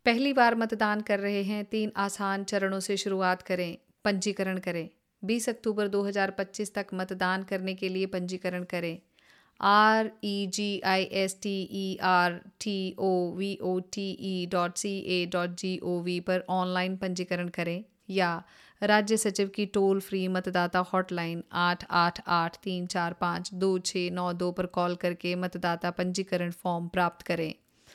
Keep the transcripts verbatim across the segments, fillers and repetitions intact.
पहली बार मतदान कर रहे हैं, तीन आसान चरणों से शुरुआत करें। पंजीकरण करें। बीस अक्टूबर दो हज़ार पच्चीस तक मतदान करने के लिए पंजीकरण करें। R E G I S T E R T O V O T E dot C A dot G O V पर ऑनलाइन पंजीकरण करें या राज्य सचिव की टोल फ्री मतदाता हॉटलाइन आठ आठ आठ तीन चार पाँच दो छः नौ दो पर कॉल करके मतदाता पंजीकरण फॉर्म प्राप्त करें।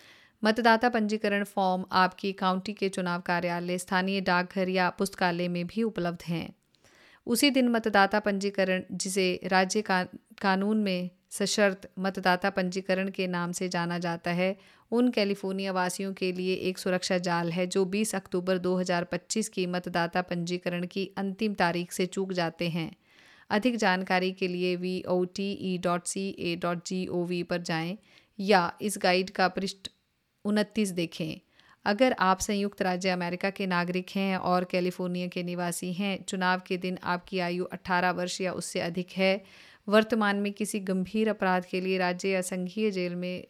मतदाता पंजीकरण फॉर्म आपकी काउंटी के चुनाव कार्यालय, स्थानीय डाकघर या पुस्तकालय में भी उपलब्ध हैं। उसी दिन मतदाता पंजीकरण, जिसे राज्य का कानून में सशर्त मतदाता पंजीकरण के नाम से जाना जाता है, उन कैलिफोर्निया वासियों के लिए एक सुरक्षा जाल है जो बीस अक्टूबर दो हज़ार पच्चीस की मतदाता पंजीकरण की अंतिम तारीख से चूक जाते हैं। अधिक जानकारी के लिए V O T E dot C A dot G O V पर जाएं या इस गाइड का पृष्ठ उनतीस देखें। अगर आप संयुक्त राज्य अमेरिका के नागरिक हैं और कैलिफोर्निया के निवासी हैं, चुनाव के दिन आपकी आयु अठारह वर्ष या उससे अधिक है, वर्तमान में किसी गंभीर अपराध के लिए राज्य या संघीय जेल में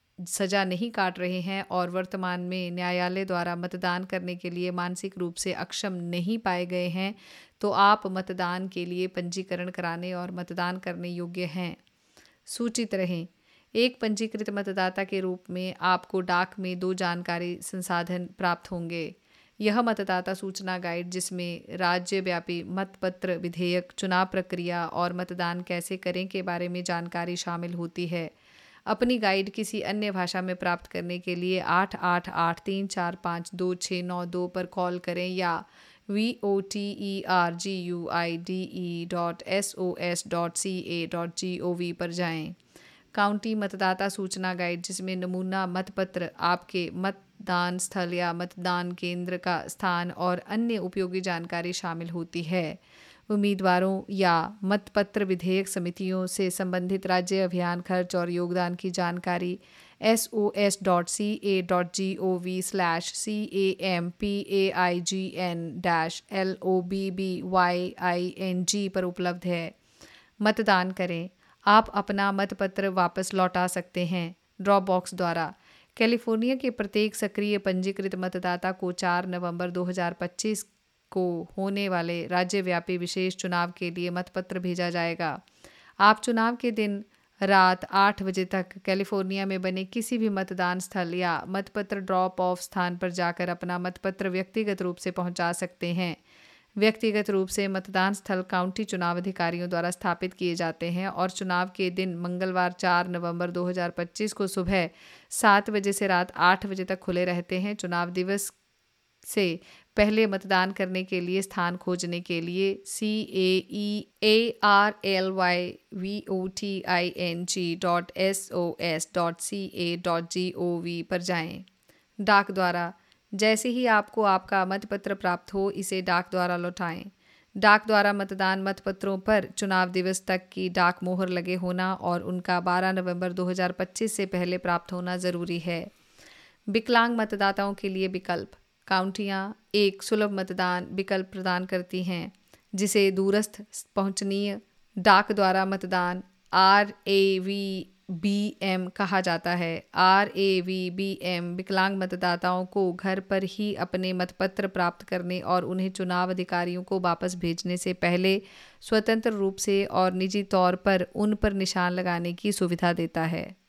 सजा नहीं काट रहे हैं और वर्तमान में न्यायालय द्वारा मतदान करने के लिए मानसिक रूप से अक्षम नहीं पाए गए हैं, तो आप मतदान के लिए पंजीकरण कराने और मतदान करने योग्य हैं। सूचित रहें। एक पंजीकृत मतदाता के रूप में आपको डाक में दो जानकारी संसाधन प्राप्त होंगे। यह मतदाता सूचना गाइड, जिसमें राज्यव्यापी मतपत्र विधेयक, चुनाव प्रक्रिया और मतदान कैसे करें के बारे में जानकारी शामिल होती है। अपनी गाइड किसी अन्य भाषा में प्राप्त करने के लिए आठ आठ आठ तीन चार पाँच दो छः नौ दो पर कॉल करें या V O T E R G U I D E dot S O S dot C A dot G O V पर जाएं। काउंटी मतदाता सूचना गाइड, जिसमें नमूना मतपत्र, आपके मतदान स्थल या मतदान केंद्र का स्थान और अन्य उपयोगी जानकारी शामिल होती है। उम्मीदवारों या मतपत्र विधेयक समितियों से संबंधित राज्य अभियान खर्च और योगदान की जानकारी S O S dot C A dot G O V slash C A M P A I G N dash L O B B Y I N G पर उपलब्ध है। मतदान करें। आप अपना मतपत्र वापस लौटा सकते हैं ड्रॉप बॉक्स द्वारा। कैलिफोर्निया के प्रत्येक सक्रिय पंजीकृत मतदाता को चार नवंबर दो हज़ार पच्चीस को होने वाले राज्यव्यापी विशेष चुनाव के लिए मतपत्र भेजा जाएगा। आप चुनाव के दिन रात आठ बजे तक कैलिफोर्निया में बने किसी भी मतदान स्थल या मतपत्र ड्रॉप ऑफ स्थान पर जाकर अपना मतपत्र व्यक्तिगत रूप से पहुंचा सकते हैं। व्यक्तिगत रूप से मतदान स्थल काउंटी चुनाव अधिकारियों द्वारा स्थापित किए जाते हैं और चुनाव के दिन मंगलवार चार नवंबर दो हज़ार पच्चीस को सुबह सात बजे से रात आठ बजे तक खुले रहते हैं। चुनाव दिवस से पहले मतदान करने के लिए स्थान खोजने के लिए C A E A R L Y V O T I N G dot S O S dot C A dot G O V पर जाएं। डाक द्वारा, जैसे ही आपको आपका मतपत्र प्राप्त हो, इसे डाक द्वारा लौटाएं। डाक द्वारा मतदान मतपत्रों पर चुनाव दिवस तक की डाक मोहर लगे होना और उनका बारह नवंबर दो हज़ार पच्चीस से पहले प्राप्त होना ज़रूरी है। विकलांग मतदाताओं के लिए विकल्प। काउंटियाँ एक सुलभ मतदान विकल्प प्रदान करती हैं, जिसे दूरस्थ पहुंचनीय डाक द्वारा मतदान R A V B M कहा जाता है। R A V B M विकलांग मतदाताओं को घर पर ही अपने मतपत्र प्राप्त करने और उन्हें चुनाव अधिकारियों को वापस भेजने से पहले स्वतंत्र रूप से और निजी तौर पर उन पर निशान लगाने की सुविधा देता है।